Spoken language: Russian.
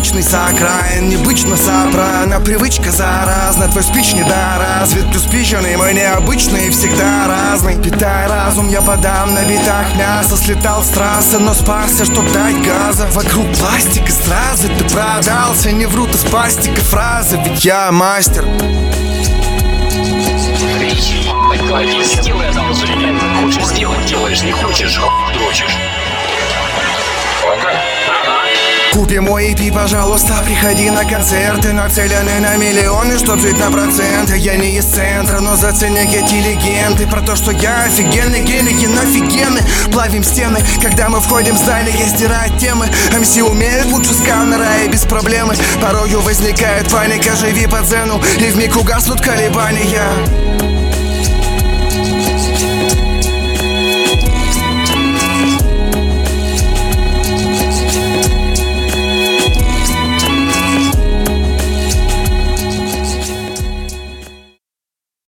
Обычный сокраин, необычно сопрано. Привычка заразна, твой спич недоразвит. Плюс пищеный мой необычный, всегда разный. Питай разум, я подам на битах мясо. Слетал с трассы, но спасся, чтоб дать газа. Вокруг пластик и стразы, ты продался. Не врут из пластика фразы, ведь я мастер. Сделай одолжение. Хочешь сделать, делаешь, не хочешь, дрочишь. Купи мой EP, пожалуйста, приходи на концерты. Нацелены на миллионы, чтоб жить на проценты. Я не из центра, но заценят эти легенды про то, что я офигенный, гелики офигенны. Плавим стены, когда мы входим в здание, стирать темы. МС умеют лучше сканера и без проблемы. Порою возникает паника, живи по дзену, и вмиг угаснут колебания.